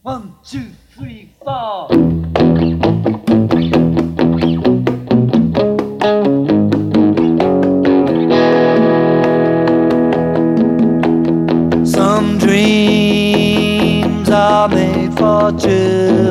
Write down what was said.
One, two, three, four. Some dreams are made for two.